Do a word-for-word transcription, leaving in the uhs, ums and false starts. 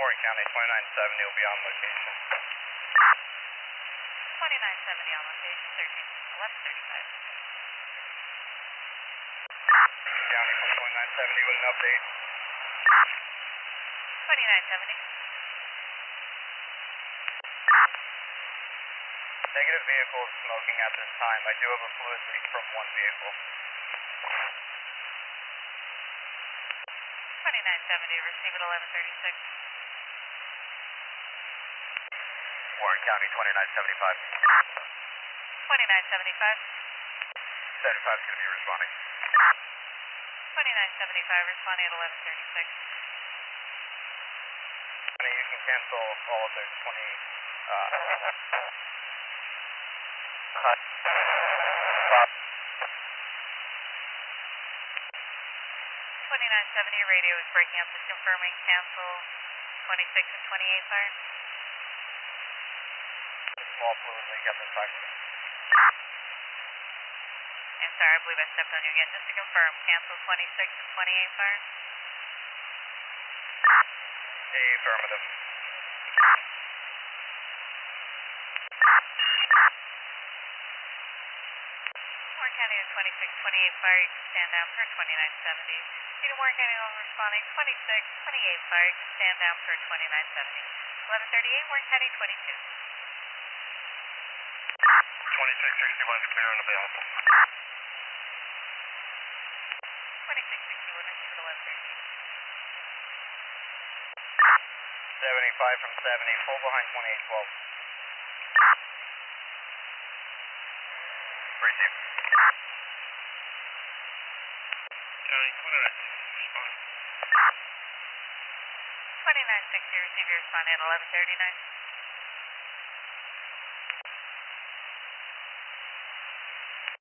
Warren County, twenty-nine seventy will be on location. twenty-nine seventy on location, thirteen eleven thirty-five. County from twenty-nine seventy with an update. twenty-nine seventy. Negative vehicle is smoking at this time. I do have a fluid leak from one vehicle. twenty-nine seventy, receive at eleven thirty-six. Warren County, twenty-nine seventy-five. twenty-nine seventy-five. seventy-five is going to be responding. twenty-nine seventy-five, responding at eleven thirty-six. You can cancel all of those twenty. Uh, cut. Stop. twenty-nine seventy, radio is breaking up, just confirming cancel twenty-six and twenty-eight fire. Small fluid leak at this time. And sorry, I believe I stepped on you again. Just to confirm, cancel twenty-six and twenty-eight fire. Affirmative. Warren County to twenty-six twenty-eight fire, you can stand down for twenty-nine seventy. Peter Warren County on responding twenty-six twenty-eight fire, you can stand down for twenty-nine seventy. eleven thirty-eight, Warren County twenty-two. twenty-six sixty-one is clear and available. twenty-six sixty-one, receive at eleven thirty-eight. seventy-five from seventy, full behind twenty-eight twelve. Receive. County, twenty-nine sixty, respond. twenty-nine sixty, receive your responding at eleven thirty-nine.